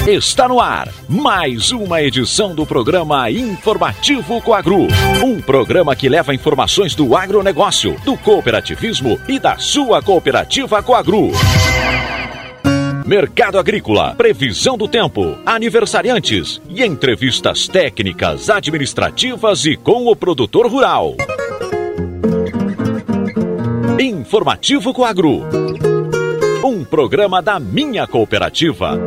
Está no ar mais uma edição do programa Informativo Coagro. Um programa que leva informações do agronegócio, do cooperativismo e da sua cooperativa Coagro. Mercado agrícola, previsão do tempo, aniversariantes e entrevistas técnicas, administrativas e com o produtor rural. Informativo Coagro. Um programa da minha cooperativa.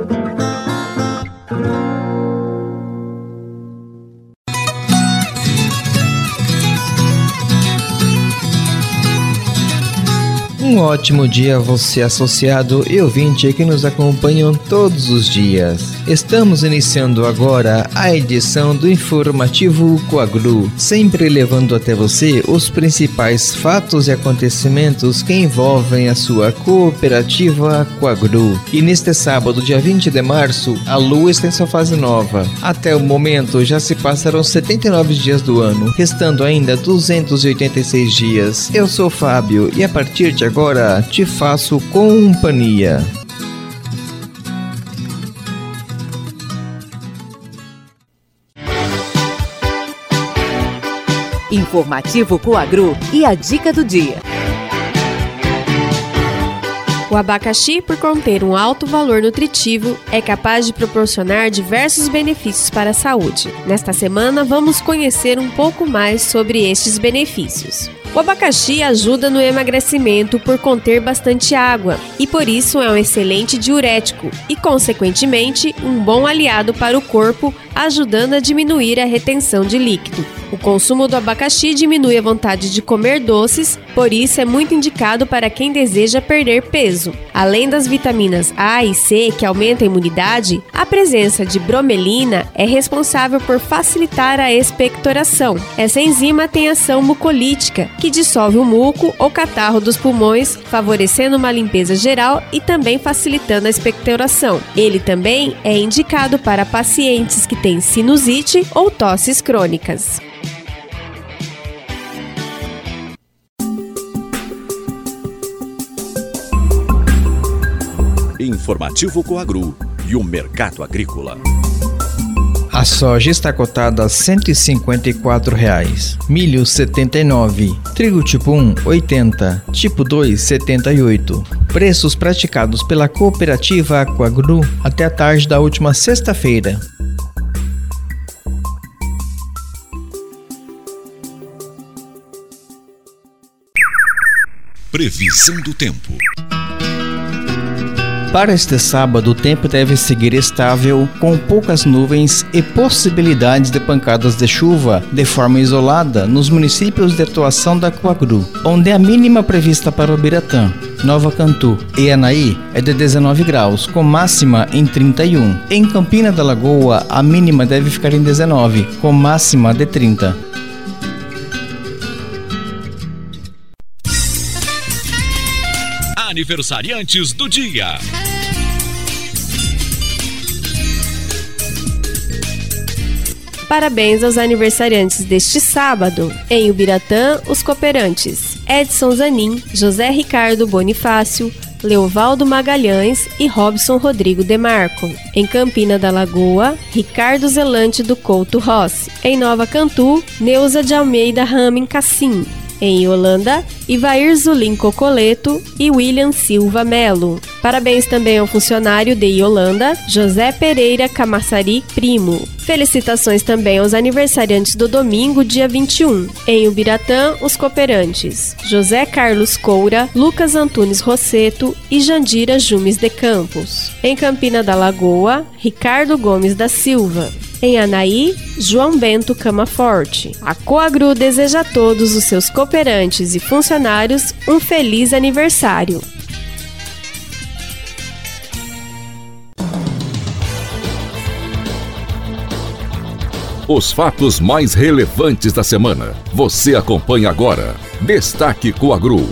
Um ótimo dia a você, associado e ouvinte que nos acompanham todos os dias. Estamos iniciando agora a edição do Informativo Coagro, sempre levando até você os principais fatos e acontecimentos que envolvem a sua cooperativa Coagro. E neste sábado, dia 20 de março, a Lua está em sua fase nova. Até o momento já se passaram 79 dias do ano, restando ainda 286 dias. Eu sou o Fábio e a partir de agora te faço companhia. Informativo Coagro e a dica do dia. O abacaxi, por conter um alto valor nutritivo, é capaz de proporcionar diversos benefícios para a saúde. Nesta semana, vamos conhecer um pouco mais sobre estes benefícios. O abacaxi ajuda no emagrecimento por conter bastante água e por isso é um excelente diurético e, consequentemente, um bom aliado para o corpo, ajudando a diminuir a retenção de líquido. O consumo do abacaxi diminui a vontade de comer doces, por isso é muito indicado para quem deseja perder peso. Além das vitaminas A e C que aumentam a imunidade, a presença de bromelina é responsável por facilitar a expectoração. Essa enzima tem ação mucolítica, que dissolve o muco ou catarro dos pulmões, favorecendo uma limpeza geral e também facilitando a expectoração. Ele também é indicado para pacientes que têm sinusite ou tosses crônicas. Informativo Coagro e o mercado agrícola. A soja está cotada a R$ 154,00, milho R$ 79, trigo tipo 1, R$ 80, tipo 2, R$ 78. Preços praticados pela cooperativa Coagro até a tarde da última sexta-feira. Previsão do tempo. Para este sábado, o tempo deve seguir estável, com poucas nuvens e possibilidades de pancadas de chuva de forma isolada nos municípios de atuação da Coagro, onde a mínima prevista para Ubiratã, Nova Cantu e Anaí é de 19 graus, com máxima em 31. Em Campina da Lagoa, a mínima deve ficar em 19, com máxima de 30. Aniversariantes do dia. Parabéns aos aniversariantes deste sábado. Em Ubiratã, os cooperantes Edson Zanin, José Ricardo Bonifácio, Leovaldo Magalhães e Robson Rodrigo Demarco. Em Campina da Lagoa, Ricardo Zelante do Couto Rossi. Em Nova Cantu, Neuza de Almeida Ramin Cassim. Em Holanda, Ivair Zulim Cocoleto e William Silva Melo. Parabéns também ao funcionário de Iolanda, José Pereira Camassari Primo. Felicitações também aos aniversariantes do domingo, dia 21. Em Ubiratã, os cooperantes José Carlos Coura, Lucas Antunes Rosseto e Jandira Jumes de Campos. Em Campina da Lagoa, Ricardo Gomes da Silva. Em Anaí, João Bento Camaforte. A Coagro deseja a todos os seus cooperantes e funcionários um feliz aniversário. Os fatos mais relevantes da semana. Você acompanha agora. Destaque Coagro.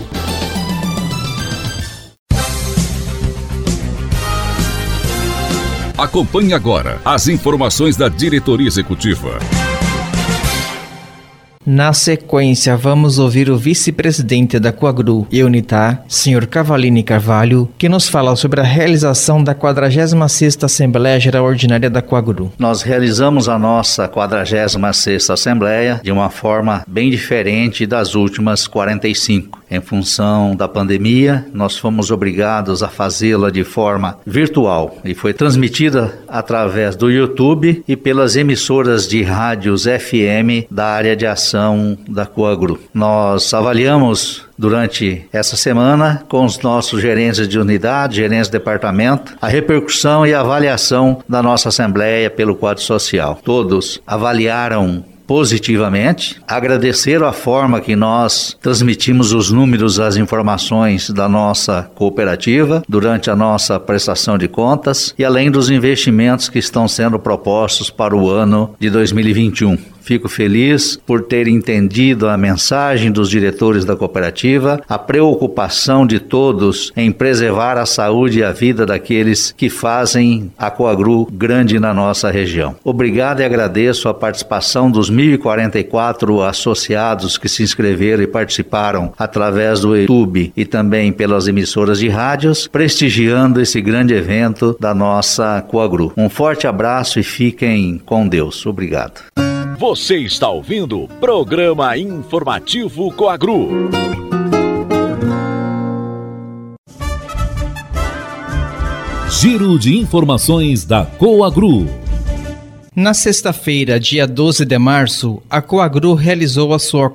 Acompanhe agora as informações da diretoria executiva. Na sequência, vamos ouvir o vice-presidente da Coagru e Unitar, Sr. Cavalini Carvalho, que nos fala sobre a realização da 46ª Assembleia Geral Ordinária da Coagru. Nós realizamos a nossa 46ª Assembleia de uma forma bem diferente das últimas 45. Em função da pandemia, nós fomos obrigados a fazê-la de forma virtual e foi transmitida através do YouTube e pelas emissoras de rádios FM da área de ação da Coagru. Nós avaliamos durante essa semana com os nossos gerentes de unidade, gerentes de departamento, a repercussão e avaliação da nossa Assembleia pelo quadro social. Todos avaliaram positivamente, agradeceram a forma que nós transmitimos os números, as informações da nossa cooperativa durante a nossa prestação de contas e além dos investimentos que estão sendo propostos para o ano de 2021. Fico feliz por ter entendido a mensagem dos diretores da cooperativa, a preocupação de todos em preservar a saúde e a vida daqueles que fazem a Coagru grande na nossa região. Obrigado e agradeço a participação dos 1.044 associados que se inscreveram e participaram através do YouTube e também pelas emissoras de rádios, prestigiando esse grande evento da nossa Coagru. Um forte abraço e fiquem com Deus. Obrigado. Você está ouvindo o Programa Informativo Coagru. Giro de informações da Coagru. Na sexta-feira, dia 12 de março, a Coagru realizou a sua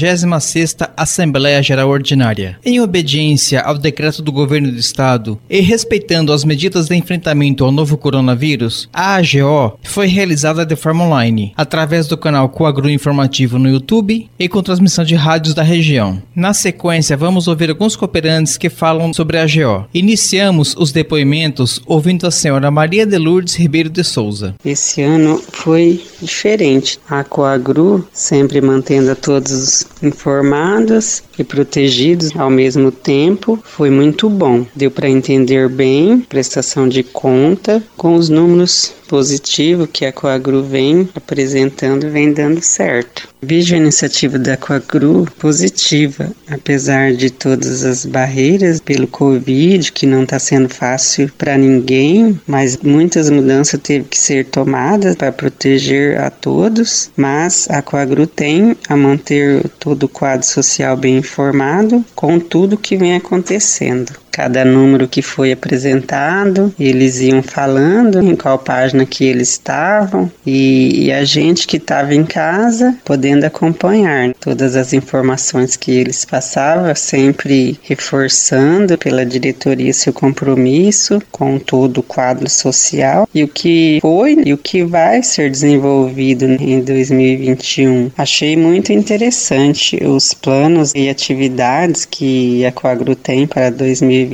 46ª Assembleia Geral Ordinária. Em obediência ao decreto do Governo do Estado e respeitando as medidas de enfrentamento ao novo coronavírus, a AGO foi realizada de forma online, através do canal Coagru Informativo no YouTube e com transmissão de rádios da região. Na sequência, vamos ouvir alguns cooperantes que falam sobre a AGO. Iniciamos os depoimentos ouvindo a senhora Maria de Lourdes Ribeiro de Souza. Esse ano foi diferente. A Coagru sempre mantendo a todos informados e protegidos ao mesmo tempo. Foi muito bom. Deu para entender bem prestação de conta com os números positivos que a Coagru vem apresentando e vem dando certo. Vejo a iniciativa da Coagru positiva, apesar de todas as barreiras pelo Covid, que não está sendo fácil para ninguém, mas muitas mudanças teve que ser tomadas para proteger a todos, mas a Coagru tem a manter todo o quadro social bem informado com tudo que vem acontecendo. Cada número que foi apresentado, eles iam falando em qual página que eles estavam e a gente que estava em casa podendo acompanhar todas as informações que eles passavam, sempre reforçando pela diretoria seu compromisso com todo o quadro social e o que foi e o que vai ser desenvolvido em 2021. Achei muito interessante os planos e atividades que a Coagru tem para 2021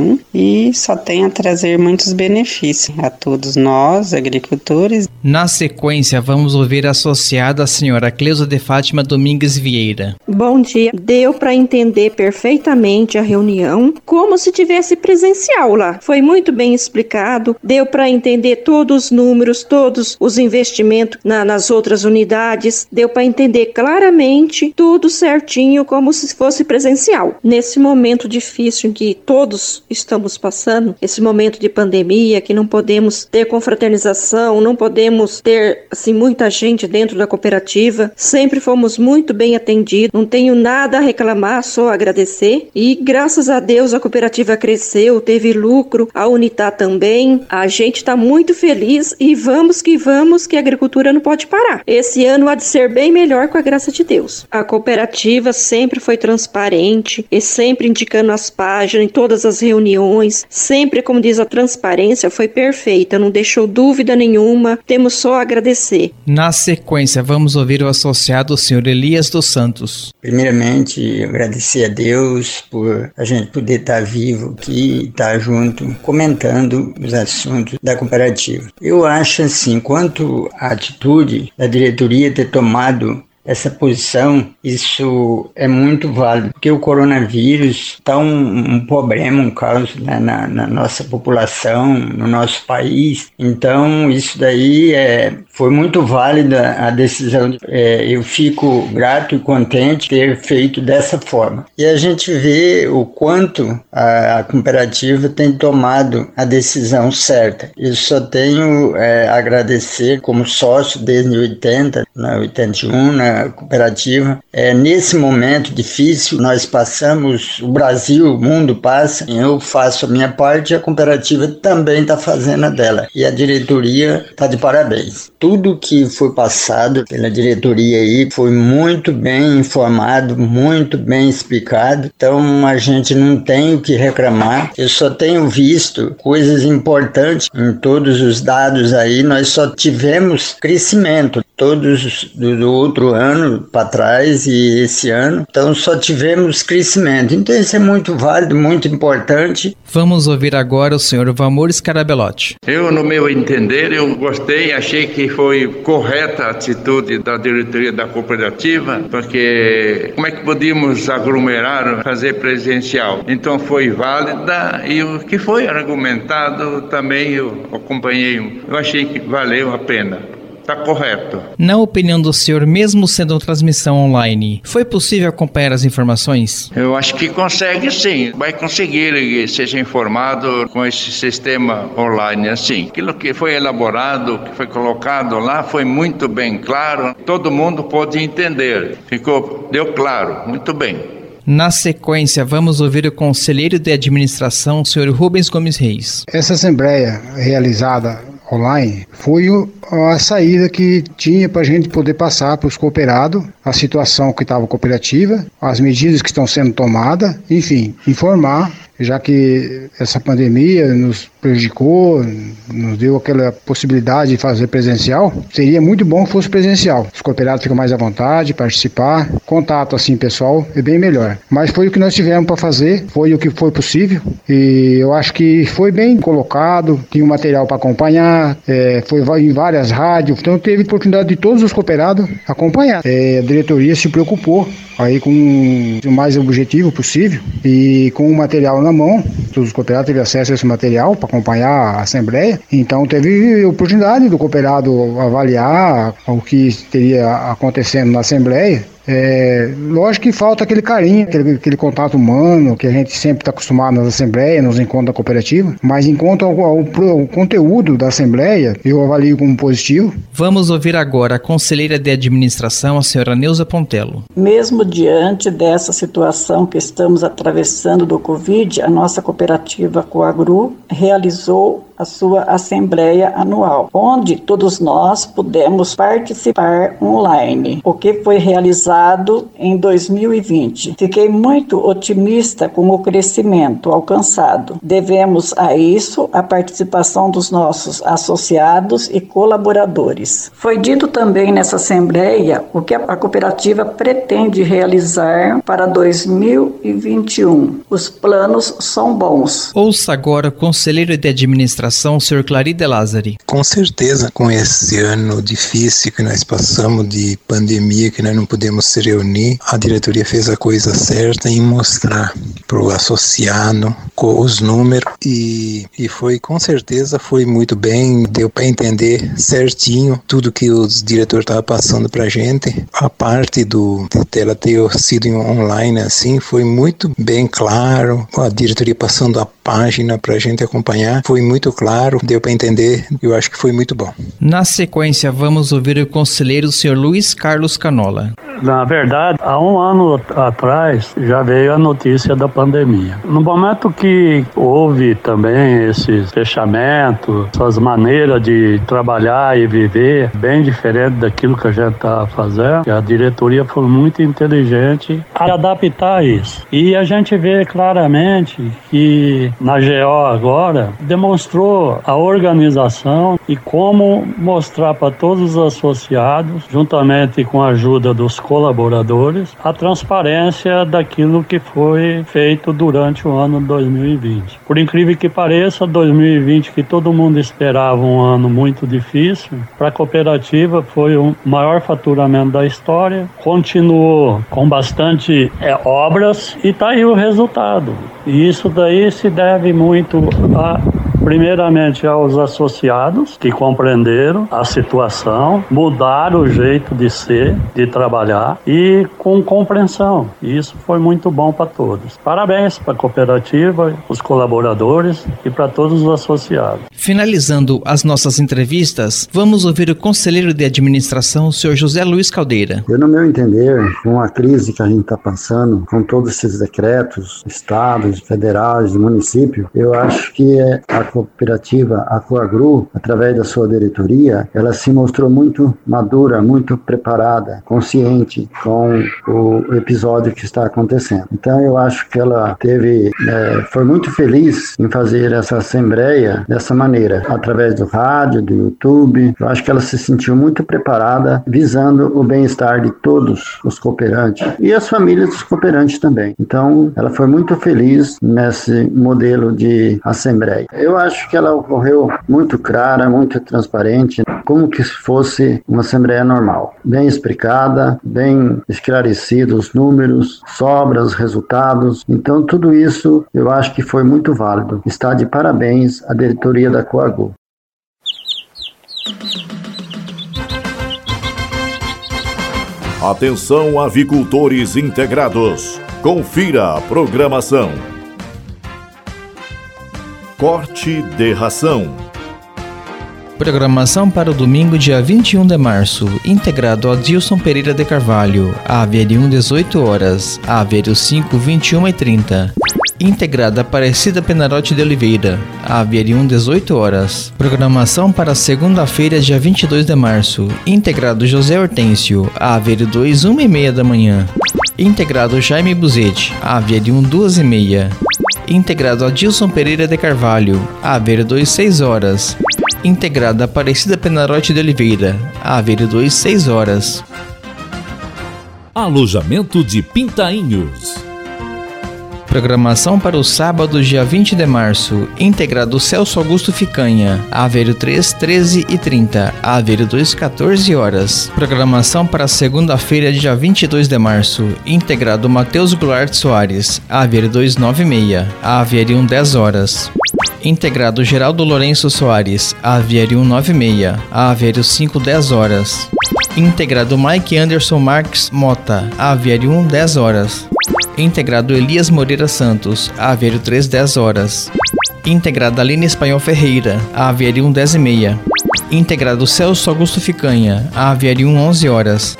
e só tem a trazer muitos benefícios a todos nós, agricultores. Na sequência, vamos ouvir a associada a senhora Cleusa de Fátima Domingues Vieira. Bom dia. Deu para entender perfeitamente a reunião como se tivesse presencial lá. Foi muito bem explicado, deu para entender todos os números, todos os investimentos nas outras unidades, deu para entender claramente tudo certinho como se fosse presencial. Nesse momento difícil em que todos estamos passando, esse momento de pandemia, que não podemos ter confraternização, não podemos ter assim muita gente dentro da cooperativa, sempre fomos muito bem atendidos, não tenho nada a reclamar, só agradecer e graças a Deus a cooperativa cresceu, teve lucro, a Unitar também, a gente está muito feliz e vamos que a agricultura não pode parar. Esse ano há de ser bem melhor com a graça de Deus. A cooperativa sempre foi transparente e sempre indicando as páginas em todas as reuniões, sempre, como diz, a transparência foi perfeita, não deixou dúvida nenhuma, temos só a agradecer. Na sequência, vamos ouvir o associado, o senhor Elias dos Santos. Primeiramente, agradecer a Deus por a gente poder estar vivo aqui, estar junto, comentando os assuntos da cooperativa. Eu acho assim, quanto à atitude da diretoria ter tomado essa posição, isso é muito válido, porque o coronavírus está um problema, um caos, né, na nossa população, no nosso país. Então, isso daí foi muito válida a decisão. Eu fico grato e contente de ter feito dessa forma. E a gente vê o quanto a cooperativa tem tomado a decisão certa. Eu só tenho a agradecer como sócio desde 81, na cooperativa. Nesse momento difícil, nós passamos, o Brasil, o mundo passa, eu faço a minha parte e a cooperativa também está fazendo a dela. E a diretoria está de parabéns. Tudo que foi passado pela diretoria aí foi muito bem informado, muito bem explicado. Então a gente não tem o que reclamar. Eu só tenho visto coisas importantes em todos os dados aí. Nós só tivemos crescimento. Todos do outro ano para trás e esse ano. Então só tivemos crescimento. Então isso é muito válido, muito importante. Vamos ouvir agora o senhor Valmor Scarabelotti. Eu, no meu entender, eu gostei, achei que foi correta a atitude da diretoria da cooperativa, porque como é que podíamos aglomerar, fazer presencial? Então foi válida e o que foi argumentado também eu acompanhei. Eu achei que valeu a pena. Está correto. Na opinião do senhor, mesmo sendo uma transmissão online, foi possível acompanhar as informações? Eu acho que consegue sim. Vai conseguir ser informado com esse sistema online assim. Aquilo que foi elaborado, que foi colocado lá, foi muito bem claro. Todo mundo pôde entender. Deu claro, muito bem. Na sequência, vamos ouvir o conselheiro de administração, o senhor Rubens Gomes Reis. Essa assembleia realizada online foi a saída que tinha para a gente poder passar para os cooperados a situação que estava cooperativa, as medidas que estão sendo tomadas, enfim, informar, já que essa pandemia nos prejudicou, nos deu aquela possibilidade de fazer presencial, seria muito bom que fosse presencial. Os cooperados ficam mais à vontade, participar, contato assim pessoal é bem melhor. Mas foi o que nós tivemos para fazer, foi o que foi possível e eu acho que foi bem colocado, tinha um material para acompanhar, foi em várias rádios, então teve oportunidade de todos os cooperados acompanhar. A diretoria se preocupou aí com o mais objetivo possível e com o material na mão, todos os cooperados tiveram acesso a esse material para acompanhar a assembleia, então teve oportunidade do cooperado avaliar o que teria acontecendo na assembleia. Lógico que falta aquele carinho, aquele contato humano que a gente sempre está acostumado nas assembleias, nos encontros da cooperativa, mas enquanto ao conteúdo da assembleia, eu avalio como positivo. Vamos ouvir agora a conselheira de administração, a senhora Neuza Pontello. Mesmo diante dessa situação que estamos atravessando do Covid, a nossa cooperativa Coagru realizou a sua assembleia anual, onde todos nós pudemos participar online, o que foi realizado em 2020. Fiquei muito otimista com o crescimento alcançado. Devemos a isso a participação dos nossos associados e colaboradores. Foi dito também nessa assembleia o que a cooperativa pretende realizar para 2021. Os planos são bons. Ouça agora o conselheiro de administração, o senhor Clari de Lázari. Com certeza, com esse ano difícil que nós passamos de pandemia, que nós não podemos se reunir, a diretoria fez a coisa certa em mostrar para o associado com os números e foi, com certeza, foi muito bem, deu para entender certinho tudo que os diretores estavam passando para a gente. A parte dela ter sido online assim, foi muito bem claro, a diretoria passando a página para a gente acompanhar, foi muito claro, deu para entender, eu acho que foi muito bom. Na sequência, vamos ouvir o conselheiro, o senhor Luiz Carlos Canola. Na verdade, há um ano atrás já veio a notícia da pandemia. No momento que houve também esse fechamento, essas maneiras de trabalhar e viver bem diferente daquilo que a gente está fazendo, a diretoria foi muito inteligente a adaptar isso. E a gente vê claramente que na GO agora demonstrou a organização e como mostrar para todos os associados, juntamente com a ajuda dos colaboradores, a transparência daquilo que foi feito durante o ano 2020. Por incrível que pareça, 2020, que todo mundo esperava um ano muito difícil, para a cooperativa foi o maior faturamento da história, continuou com bastante obras e está aí o resultado. E isso daí se deve muito primeiramente aos associados que compreenderam a situação, mudaram o jeito de ser, de trabalhar e com compreensão. E isso foi muito bom para todos. Parabéns para a cooperativa, os colaboradores e para todos os associados. Finalizando as nossas entrevistas, vamos ouvir o conselheiro de administração, o senhor José Luiz Caldeira. No meu entender, com a crise que a gente está passando, com todos esses decretos, estados, federais, município, eu acho que a cooperativa, a Coagru, através da sua diretoria, ela se mostrou muito madura, muito preparada, consciente com o episódio que está acontecendo. Então eu acho que ela foi muito feliz em fazer essa assembleia dessa maneira, através do rádio, do YouTube. Eu acho que ela se sentiu muito preparada, visando o bem-estar de todos os cooperantes e as famílias dos cooperantes também. Então ela foi muito feliz nesse modelo de assembleia. Eu acho que ela ocorreu muito clara, muito transparente, como que fosse uma assembleia normal. Bem explicada, bem esclarecidos os números, sobras, resultados. Então tudo isso eu acho que foi muito válido. Está de parabéns a diretoria da Coagru. Atenção, avicultores integrados. Confira a programação. Corte de ração. Programação para o domingo, dia 21 de março. Integrado Adilson Pereira de Carvalho. AVR1, 18 horas. AVR5, 21h30. Integrada Aparecida Penarotti de Oliveira. AVR1, 18 horas. Programação para segunda-feira, dia 22 de março. Integrado José Hortêncio. AVR2, 1h30 da manhã. Integrado Jaime Buzetti. AVR1, 2h30. Integrado Adilson Pereira de Carvalho. AVR2, 6 horas. Integrada Aparecida Penarotti de Oliveira. AVR2, 6 horas. Alojamento de Pintainhos. Programação para o sábado, dia 20 de março. Integrado Celso Augusto Ficanha. AVR3, 13h30. AVR2, 14 horas. Programação para segunda-feira, dia 22 de março. Integrado Matheus Goulart Soares. AVR2, 9h30. AVR1, 10 horas. Integrado Geraldo Lourenço Soares. AVR1, 9h30. AVR5, 10 horas. Integrado Mike Anderson Marques Mota. AVR1, 10 horas. Integrado Elias Moreira Santos. AVR3, 10 horas. Integrado Aline Espanhol Ferreira. AVR1, 10h30. Integrado Celso Augusto Ficanha. AVR1, 11 horas.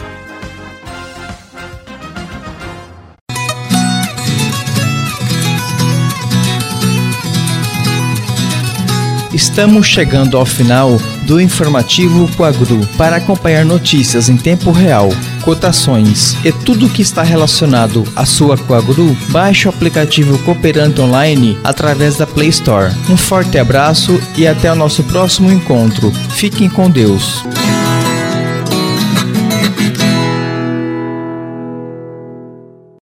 Estamos chegando ao final do informativo Coagru. Para acompanhar notícias em tempo real, cotações e tudo que está relacionado à sua Coagru, baixe o aplicativo Cooperante Online através da Play Store. Um forte abraço e até o nosso próximo encontro. Fiquem com Deus.